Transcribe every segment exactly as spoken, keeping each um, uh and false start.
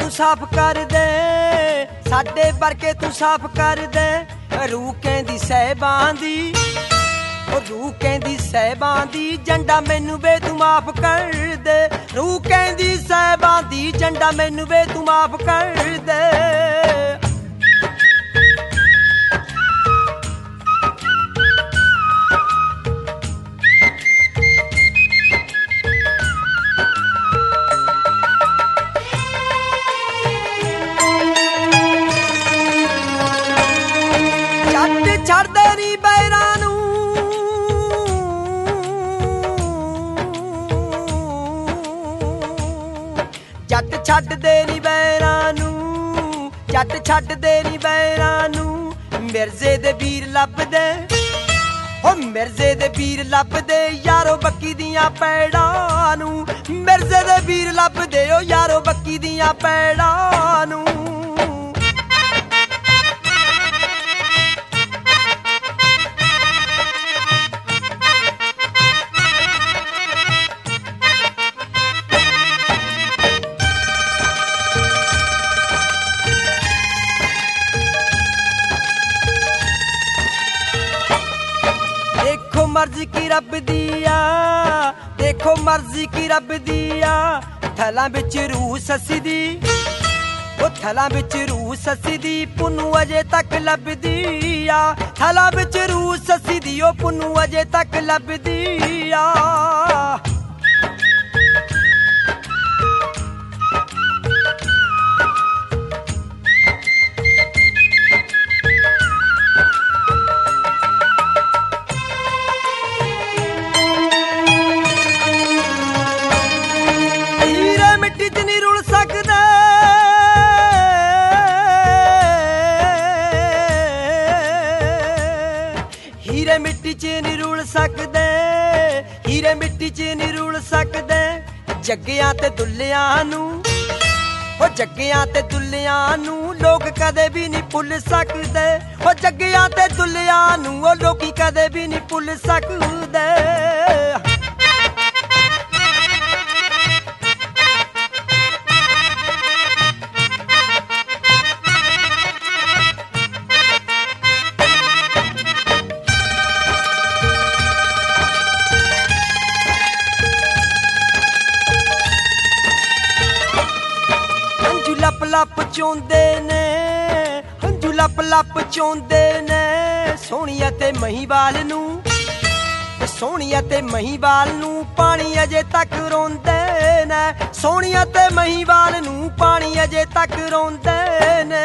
तू साफ कर दे, साडे वर्गे तू साफ कर दे। रूह कहंदी सहबां दी, रूह कहंदी सहबां दी, झंडा मैनू वे तू माफ कर दे। रूह कहंदी सहबां दी, झंडा मैनू वे तू माफ कर दे। छड्डदे नी बैरां नूं, जट छड्डदे नी बैरां नूं, जट छड्डदे नी बैरां नूं। मिर्जे दे वीर लभदे, ओ मिर्जे दे वीर लभदे, यारो बक्की दियां पैड़ां नूं। मिर्जे दे वीर लभदे, ओ यारो बक्की दियां पैड़ां नूं। देखो मर्जी की रब दिया, देखो मर्जी की रब दिया। थलां बिच रूह ससी दी, ओ थलां बिच रूह ससी दी, पुन्नू अजे तक लभदी आ। थलां बिच रूह ससी दी, ओ पुन्नू अजे तक लभदी आ। हीरे मिट्टी च नी रुल सकदे, हीरे मिट्टी च नी रुल सकदे। जग्गियां ते दुल्लियां नूं, ओ जग्गियां ते दुल्लियां नूं, लोग कदे भी नहीं भुल सकदे। ओ जग्गियां ते दुल्लियां नूं, ओ लोकी कदे भी नहीं भुल सकदे। लप लप चोंदे ने, हंजू लप लप चोंदे ने। सोहणिया ते महीवाल नूं, सोहणिया ते महीवाल नूं, पानी अजे तक रोंदे ने। सोहणिया ते महीवाल नूं, पानी अजे तक रोंदे ने।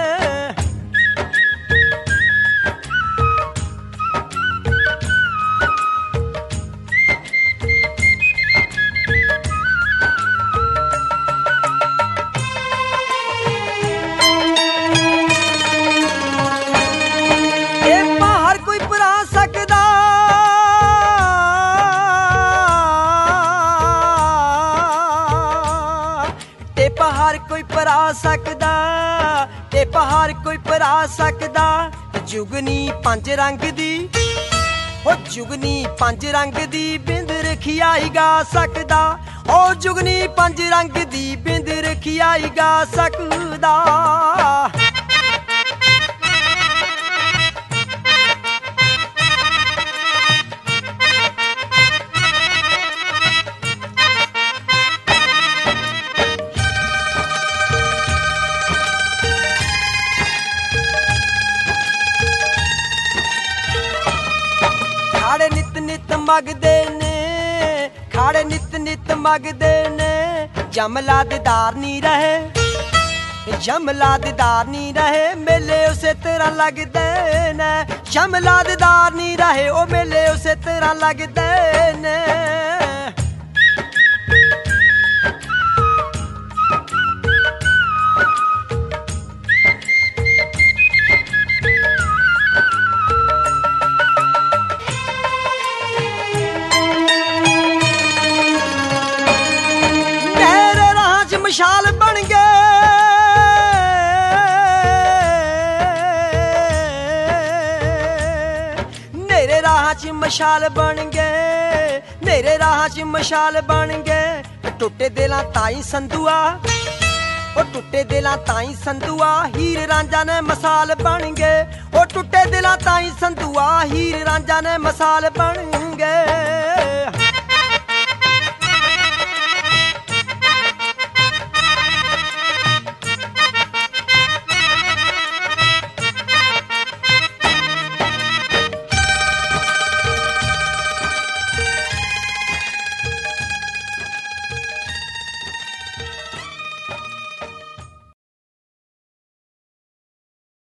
पहाड़ कोई परा सकदा, ते पहाड़ कोई परा सकदा। जुगनी पंज रंग दी, ओ जुगनी पंज रंग दी, बिंद रखियाई गा सकदा। ओ जुगनी पंज रंग दी, बिंद रखियाई गा सकदा। खाड़े नित नित मंगदे ने, खाड़े नित नित मंगदे ने। जमला दीदार नी रहे, जमला दीदार नी रहे, मेले उसे तरह लगदे ने। जमला दीदार नी रहे, ओ मेले उसे तरह लगदे ने। मशाल बन गए, मेरे राह च मशाल बन गए, मेरे राह च मशाल बन गए। टुटे दिलां ताई संधुआ, ओ टुटे दिलां ताई संधुआ हीर रांझा ने मसाल बन गए। ओ टुटे दिलां ताई संधुआ हीर रांझा ने मसाल बन